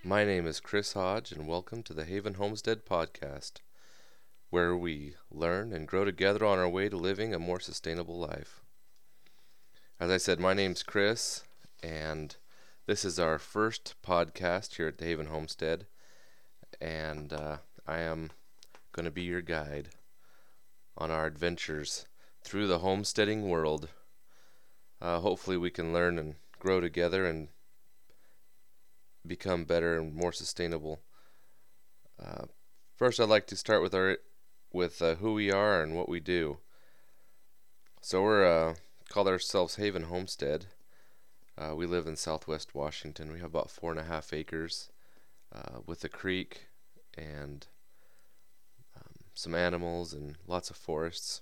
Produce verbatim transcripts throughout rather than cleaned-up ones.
My name is Chris Hodge, and welcome to the Haven Homestead Podcast, where we learn and grow together on our way to living a more sustainable life. As I said, my name's Chris, and this is our first podcast here at the Haven Homestead, and uh, I am going to be your guide on our adventures through the homesteading world. Uh, hopefully, we can learn and grow together and become better and more sustainable. Uh, first, I'd like to start with our with uh, who we are and what we do. So we're uh, called ourselves Haven Homestead. Uh, we live in Southwest Washington. We have about four and a half acres uh, with a creek and um, some animals and lots of forests.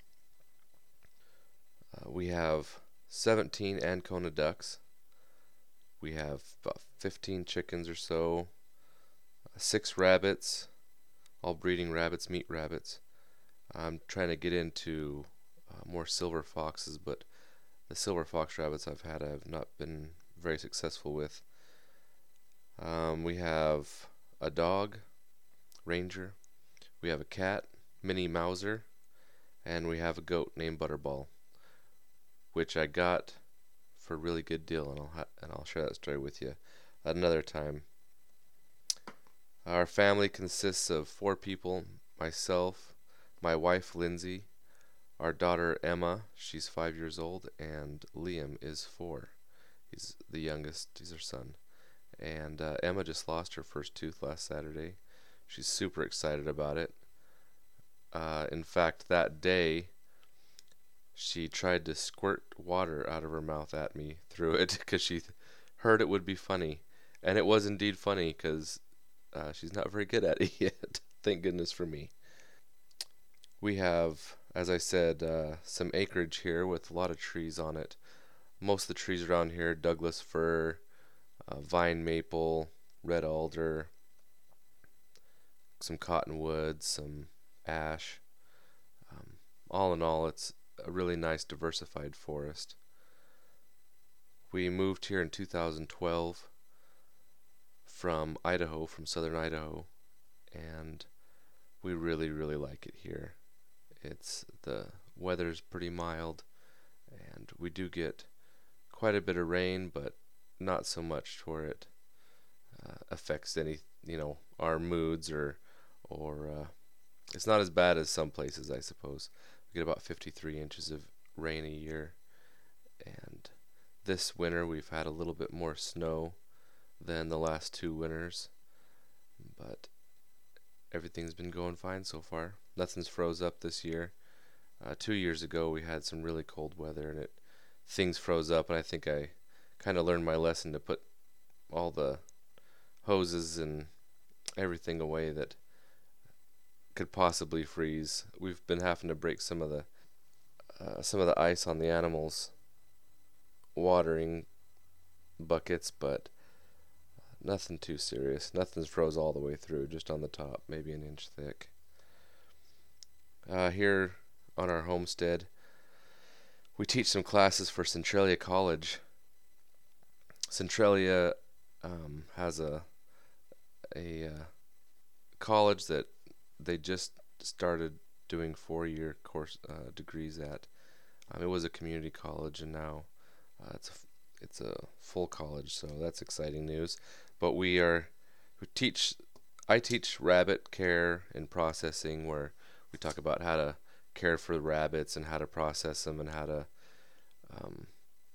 Uh, we have seventeen Ancona ducks. We have about fifteen chickens or so, uh, six rabbits, all breeding rabbits, meat rabbits. I'm trying to get into uh, more silver foxes, but the silver fox rabbits I've had I've not been very successful with. Um, we have a dog, Ranger. We have a cat, Minnie Mouser, and we have a goat named Butterball, which I got for a really good deal, and I'll ha- and I'll share that story with you another time. Our family consists of four people: myself, my wife Lindsay, our daughter Emma, she's five years old, and Liam is four. He's the youngest, he's our son. And uh, Emma just lost her first tooth last Saturday. She's super excited about it. Uh, in fact, that day, she tried to squirt water out of her mouth at me through it because she th- heard it would be funny. And it was indeed funny because uh, she's not very good at it yet. Thank goodness for me. We have, as I said, uh, some acreage here with a lot of trees on it. Most of the trees around here, Douglas fir, uh, vine maple, red alder, some cottonwood, some ash. Um, all in all, it's a really nice diversified forest. We moved here in two thousand twelve from Idaho, from southern Idaho, and we really, really like it here. It's the weather's pretty mild, and we do get quite a bit of rain, but not so much where it uh, affects any, you know, our moods or or uh, it's not as bad as some places, I suppose. We get about fifty-three inches of rain a year, and this winter we've had a little bit more snow than the last two winters, but everything's been going fine so far. Nothing's froze up this year. Uh, two years ago we had some really cold weather, and it things froze up, and I think I kind of learned my lesson to put all the hoses and everything away that could possibly freeze. We've been having to break some of the uh, some of the ice on the animals' watering buckets, but nothing too serious. Nothing's froze all the way through, just on the top, maybe an inch thick. Uh, here on our homestead, we teach some classes for Centralia College. Centralia um, has a a uh, college that they just started doing four-year course uh, degrees at. Um, it was a community college, and now uh, it's a, it's a full college, so that's exciting news. But we are we teach I teach rabbit care and processing, where we talk about how to care for the rabbits and how to process them and how to um,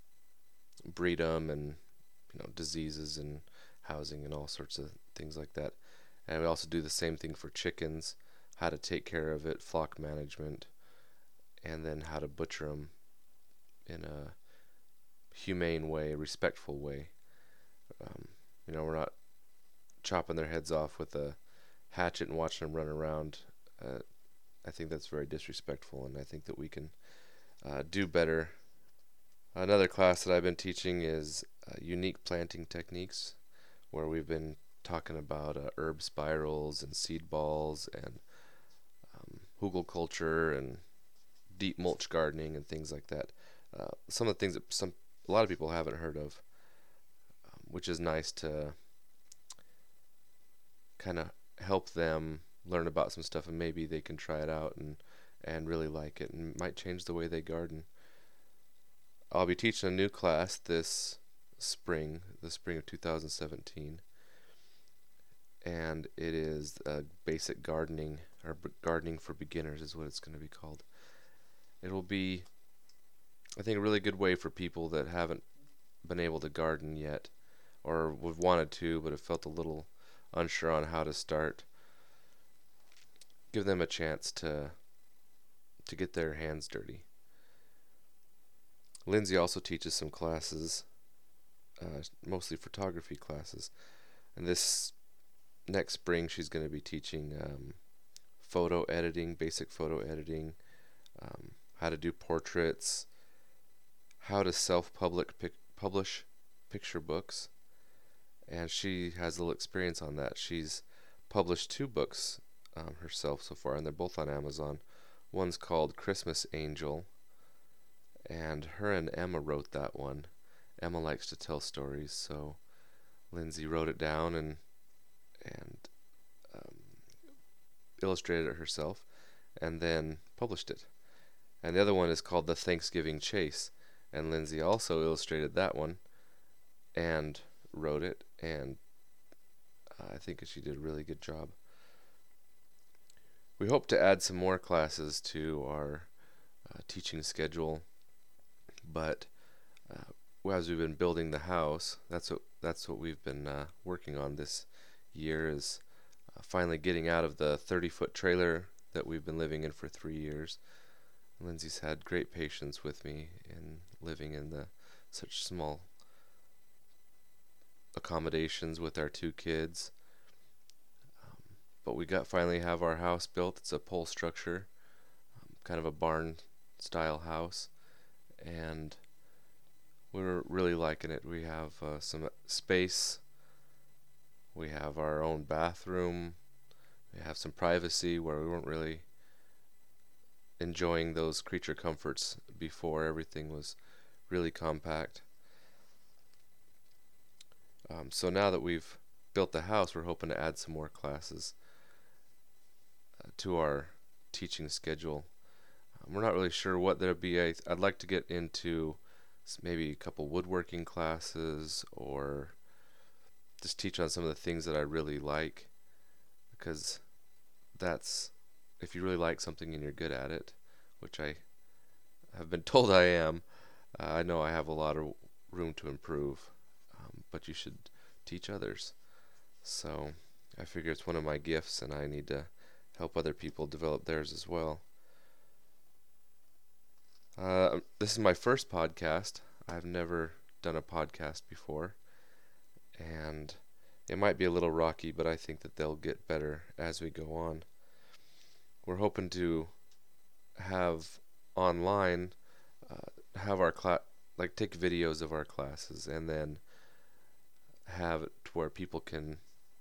breed them, and you know, diseases and housing and all sorts of things like that. And we also do the same thing for chickens, how to take care of it, flock management, and then how to butcher them in a humane way, respectful way. Um, you know, we're not chopping their heads off with a hatchet and watching them run around. Uh, I think that's very disrespectful, and I think that we can uh, do better. Another class that I've been teaching is uh, unique planting techniques, where we've been talking about uh, herb spirals and seed balls and um, hugelkultur and deep mulch gardening and things like that. Uh, some of the things that some a lot of people haven't heard of, um, which is nice to kind of help them learn about some stuff, and maybe they can try it out and and really like it, and might change the way they garden. I'll be teaching a new class this spring, the spring of two thousand seventeen, and it is uh, basic gardening, or b- gardening for beginners is what it's going to be called. It'll be, I think, a really good way for people that haven't been able to garden yet, or would wanted to but have felt a little unsure on how to start. Give them a chance to to get their hands dirty. Lindsay also teaches some classes, uh, mostly photography classes, and this next spring she's going to be teaching um, photo editing, basic photo editing, um, how to do portraits, how to self-publish pic- publish picture books, and she has a little experience on that. She's published two books um, herself so far, and they're both on Amazon. One's called Christmas Angel, and her and Emma wrote that one. Emma likes to tell stories, so Lindsay wrote it down and and um, illustrated it herself, and then published it. And the other one is called The Thanksgiving Chase, and Lindsay also illustrated that one and wrote it, and uh, I think she did a really good job. We hope to add some more classes to our uh, teaching schedule, but uh, as we've been building the house, that's what that's what we've been uh, working on this year, is uh, finally getting out of the thirty-foot trailer that we've been living in for three years. Lindsay's had great patience with me in living in the such small accommodations with our two kids. Um, but we got finally have our house built. It's a pole structure, um, kind of a barn style house, and we're really liking it. We have uh, some space. We have our own bathroom. We have some privacy where we weren't really enjoying those creature comforts before. Everything was really compact. Um, so now that we've built the house, we're hoping to add some more classes uh, to our teaching schedule. Um, we're not really sure what there'll be. I, I'd like to get into maybe a couple woodworking classes, or just teach on some of the things that I really like, because that's, if you really like something and you're good at it, which I have been told I am, uh, I know I have a lot of room to improve, um, but you should teach others. So I figure it's one of my gifts, and I need to help other people develop theirs as well. Uh, this is my first podcast. I've never done a podcast before, and it might be a little rocky, but I think that they'll get better as we go on. We're hoping to have online, uh, have our class, like take videos of our classes, and then have it to where people can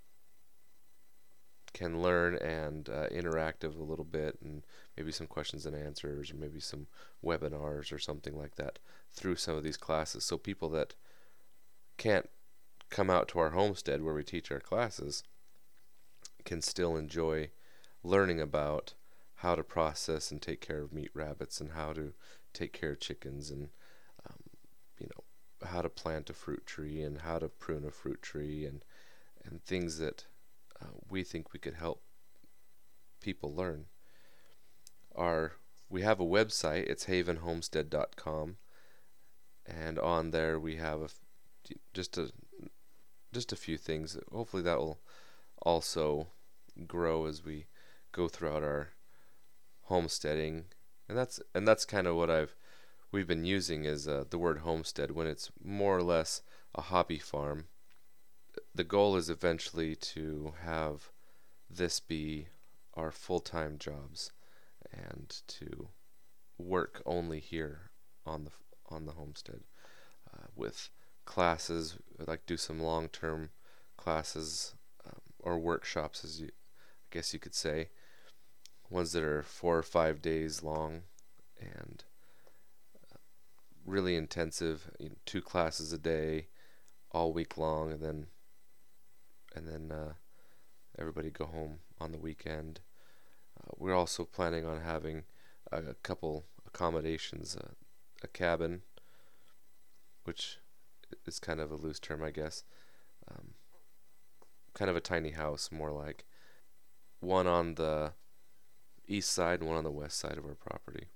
can learn and uh, interact a little bit, and maybe some questions and answers, or maybe some webinars or something like that through some of these classes, so people that can't come out to our homestead where we teach our classes can still enjoy learning about how to process and take care of meat rabbits, and how to take care of chickens, and um, you know, how to plant a fruit tree, and how to prune a fruit tree, and and things that uh, we think we could help people learn. Our we have a website. It's haven homestead dot com, and on there we have a, just a just a few things. Hopefully that will also grow as we go throughout our homesteading, and that's and that's kind of what I've we've been using is uh, the word homestead when it's more or less a hobby farm. The goal is eventually to have this be our full-time jobs, and to work only here on the on the homestead uh, with classes. I'd like to do some long-term classes, um, or workshops, as you I guess you could say, ones that are four or five days long and really intensive, you know, two classes a day all week long, and then and then uh, everybody go home on the weekend. Uh, we're also planning on having a, a couple accommodations, uh, a cabin, which is kind of a loose term, I guess. Um, kind of a tiny house, more like. One on the east side and one on the west side of our property.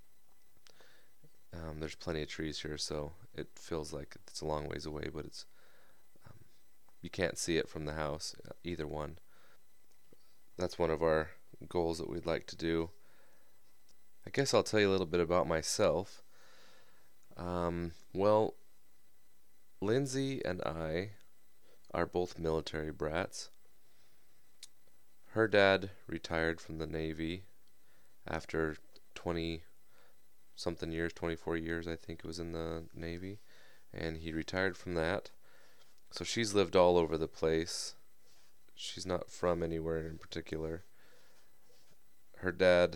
Um, there's plenty of trees here, so it feels like it's a long ways away, but it's um, you can't see it from the house, uh, either one. That's one of our goals that we'd like to do. I guess I'll tell you a little bit about myself. Um, well, Lindsay and I are both military brats. Her dad retired from the Navy after twenty something years, twenty-four years I think it was in the Navy, and he retired from that. So she's lived all over the place. She's not from anywhere in particular. Her dad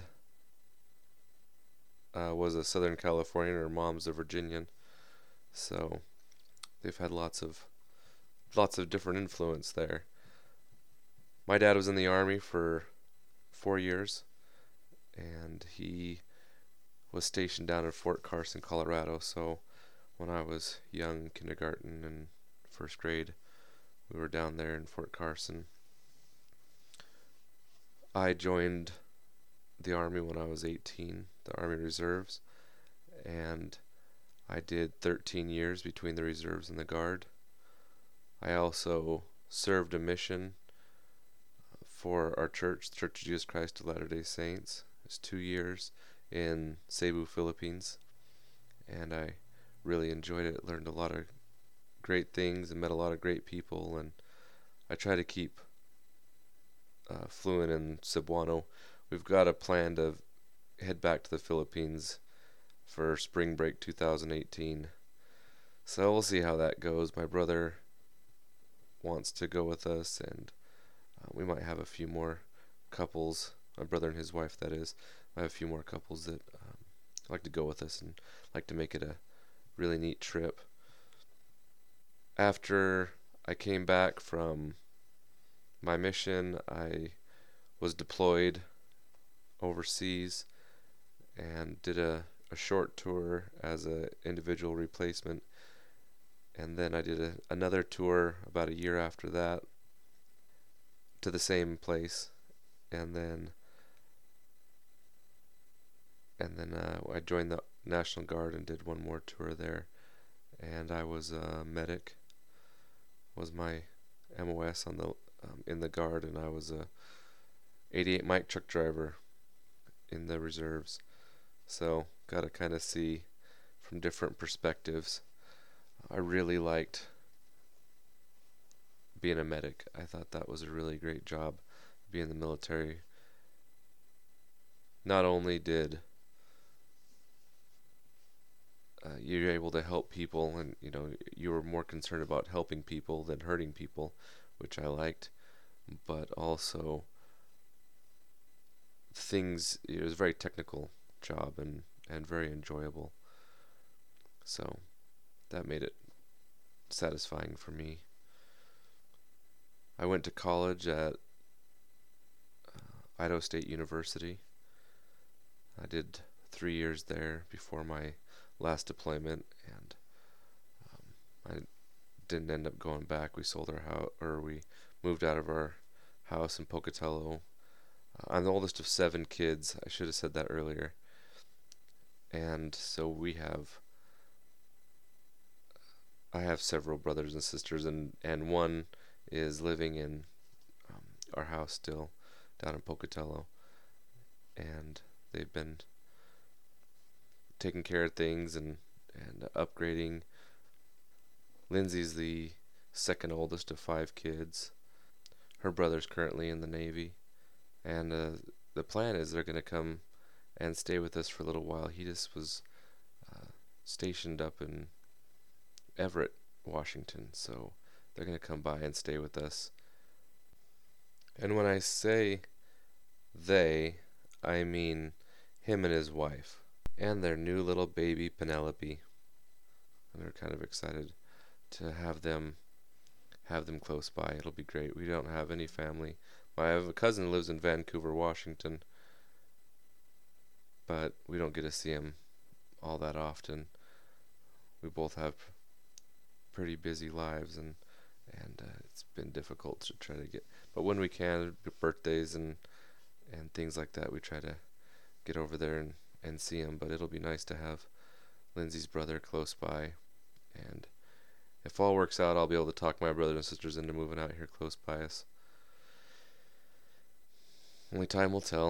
uh, was a Southern Californian. Her mom's a Virginian. So they've had lots of lots of different influence there. My dad was in the Army for four years, and he was stationed down in Fort Carson, Colorado. So when I was young, kindergarten and first grade, we were down there in Fort Carson. I joined the Army when I was eighteen, the Army Reserves, and I did thirteen years between the Reserves and the Guard. I also served a mission for our church, the Church of Jesus Christ of Latter-day Saints. It was two years in Cebu, Philippines, and I really enjoyed it. Learned a lot of great things and met a lot of great people, and I try to keep uh, fluent in Cebuano. We've got a plan to head back to the Philippines for spring break two thousand eighteen, so we'll see how that goes. My brother wants to go with us, and uh, we might have a few more couples, my brother and his wife that is, I have a few more couples that um, like to go with us and like to make it a really neat trip. After I came back from my mission, I was deployed overseas and did a, a short tour as an individual replacement, and then I did a, another tour about a year after that to the same place, and then and then uh, I joined the National Guard and did one more tour there, and I was a medic, was my M O S on the um, in the Guard, and I was a eighty-eight Mike truck driver in the Reserves. So got to kind of see from different perspectives. I really liked being a medic. I thought that was a really great job, being in the military. Not only did uh, you're able to help people, and you know you were more concerned about helping people than hurting people, which I liked, but also things, it was a very technical job and and very enjoyable, so that made it satisfying for me. I went to college at uh, Idaho State University. I did three years there before my last deployment, and um, I didn't end up going back. We sold our house, or we moved out of our house in Pocatello. Uh, I'm the oldest of seven kids. I should have said that earlier. And so we have, I have several brothers and sisters, and, and one is living in um, our house still down in Pocatello, and they've been taking care of things and, and upgrading. Lindsay's the second oldest of five kids. Her brother's currently in the Navy, and uh, the plan is they're going to come and stay with us for a little while. He just was uh, stationed up in Everett, Washington, so they're going to come by and stay with us. And when I say they, I mean him and his wife and their new little baby Penelope. And we're kind of excited to have them have them close by. It'll be great. We don't have any family I have a cousin who lives in Vancouver, Washington, but we don't get to see him all that often. We both have pretty busy lives, and and uh, it's been difficult to try to get. But when we can, birthdays and and things like that, we try to get over there and and see him. But it'll be nice to have Lindsay's brother close by, and if all works out, I'll be able to talk my brothers and sisters into moving out here close by us. Only time will tell.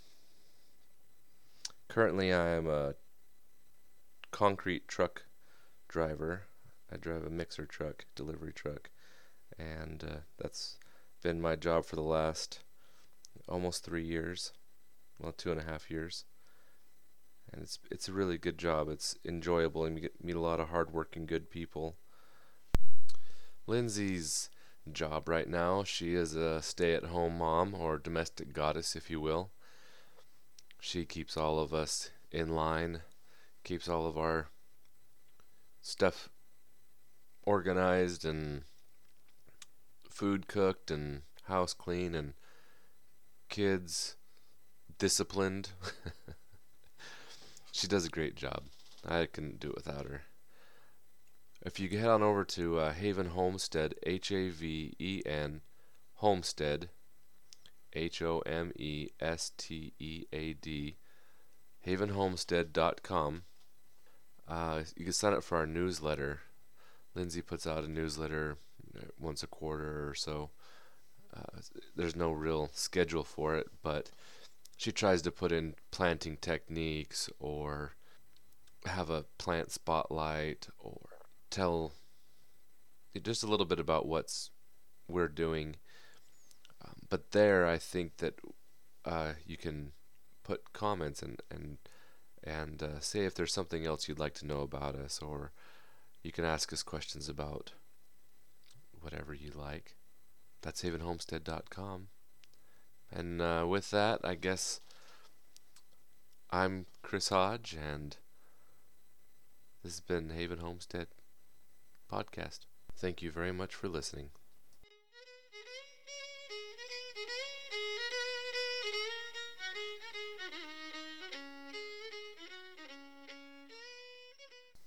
Currently, I am a concrete truck driver. I drive a mixer truck, delivery truck, and uh, that's been my job for the last almost three years, well, two and a half years. And it's it's a really good job. It's enjoyable, and you get meet a lot of hardworking, good people. Lindsay's job right now, she is a stay-at-home mom, or domestic goddess, if you will. She keeps all of us in line, keeps all of our stuff organized and food cooked and house clean and kids disciplined. She does a great job. I couldn't do it without her. If you head on over to uh, Haven Homestead, H A V E N Homestead, H O M E S T E A D, haven homestead dot com. Uh, you can sign up for our newsletter. Lindsay puts out a newsletter once a quarter or so. Uh, there's no real schedule for it, but she tries to put in planting techniques or have a plant spotlight or tell just a little bit about what's we're doing. Um, but there, I think that uh, you can put comments and and and uh, say if there's something else you'd like to know about us, or you can ask us questions about whatever you like. That's haven homestead dot com. And uh, with that, I guess I'm Chris Hodge, and this has been Haven Homestead Podcast. Thank you very much for listening.